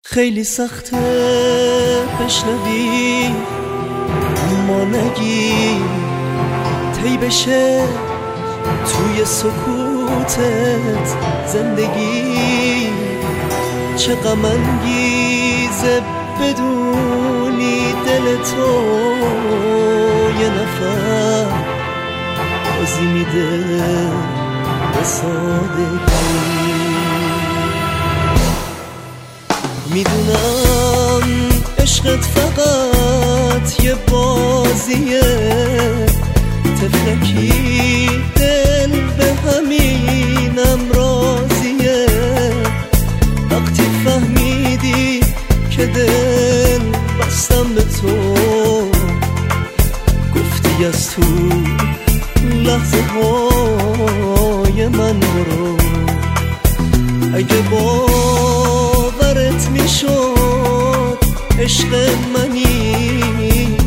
خیلی سخته بشنوی اما نگی، طی بشه توی سکوتت زندگی. چه غم انگیزه بدونی دل تو یه نفر بازی میده به سادگی. میدونم عشقت فقط یه بازیه، تفلکی دل به همینم راضیه. وقتی فهمیدی که دل بستم به تو، گفتی از تو لحظه های من برو. اگه باورت میشد عشق منی،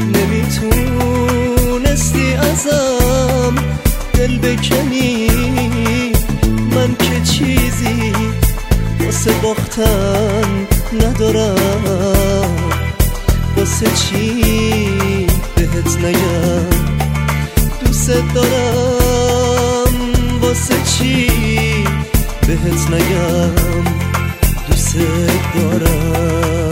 نمیتونستی ازم دل بکنی. من که چیزی واسه باختن ندارم، واسه چی بهت نگم دوست دارم، واسه چی بهت نگم دوست دارم.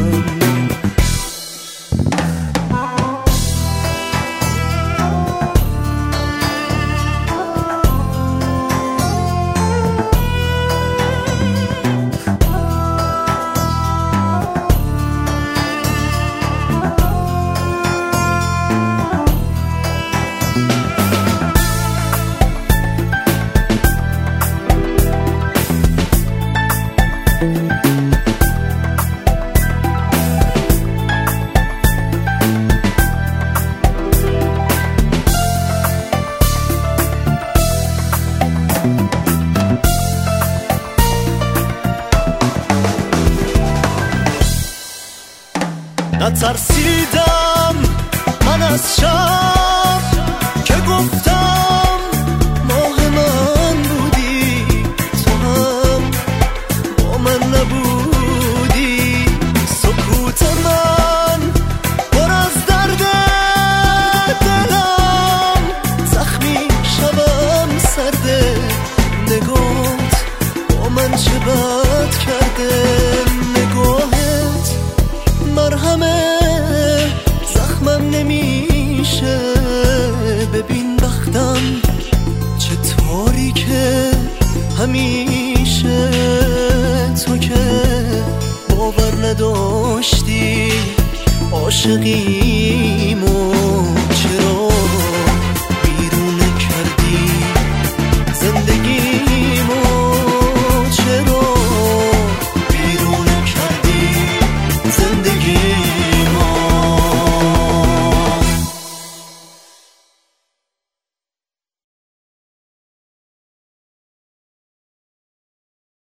نترسیدم من از شب که گفتم ماه من بودی، تو هم با من نبودی. سکوت من پر از درد دلم، زخمی شبم سرده. نگات با من چه بد کرده، نگاهت مرهمه زخمم نمیشه. ببین بختم چه تاریکه همیشه. تو که باور نداشتی عاشقیمو